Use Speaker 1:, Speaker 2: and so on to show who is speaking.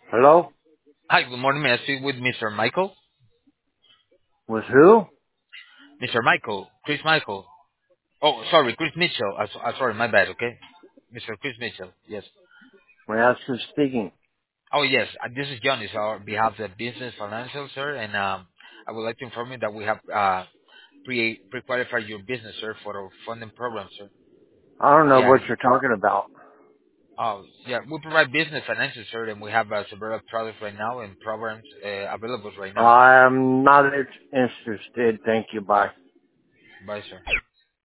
Speaker 1: Hello?
Speaker 2: Hi, good morning. May I speak with Mr. Michael?
Speaker 1: With who?
Speaker 2: Mr. Michael, Chris Michael. Oh, sorry, Chris Mitchell. Sorry, my bad. Okay, Mr. Chris Mitchell. Yes.
Speaker 1: May I ask who's speaking?
Speaker 2: Oh, yes. This is John. It's our behalf of the business financial, sir, and I would like to inform you that we have pre-qualified your business, sir, for our funding program, sir.
Speaker 1: I don't know
Speaker 2: Yeah.
Speaker 1: what you're talking about.
Speaker 2: Oh, yeah. We provide business financial, sir, and we have several products right now and programs available right now.
Speaker 1: I'm not interested. Thank you. Bye.
Speaker 2: Bye, sir.